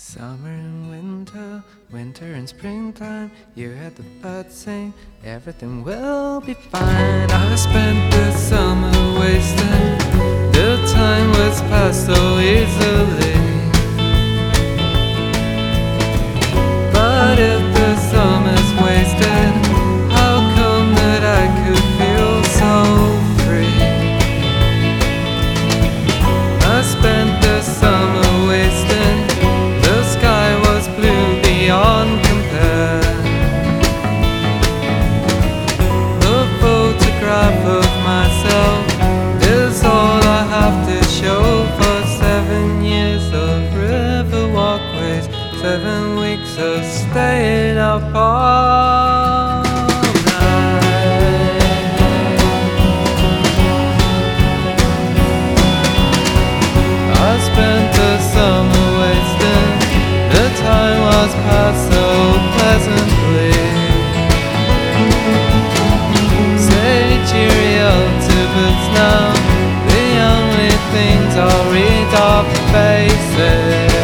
Summer and winter, winter and springtime, you heard the birds sing, everything will be fine. I spent the summer wasting, the time was passed so easily. But if the summer's wasted, how come that I could feel so free? I spent the summer wasting, the sky was blue beyond compare. The photograph of myself is all I have to show for 7 years of river walkways, 7 weeks of staying up all night. I spent the summer wasting, the time was passed so pleasantly. Say cheerio to books now, the only things I'll read are faces.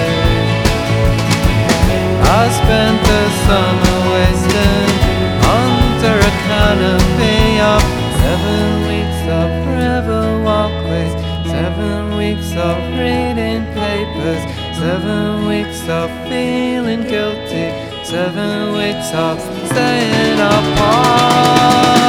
I spent the summer wasting under a canopy of 7 weeks of river walkways, 7 weeks of reading papers, 7 weeks of feeling guilty, 7 weeks of staying apart.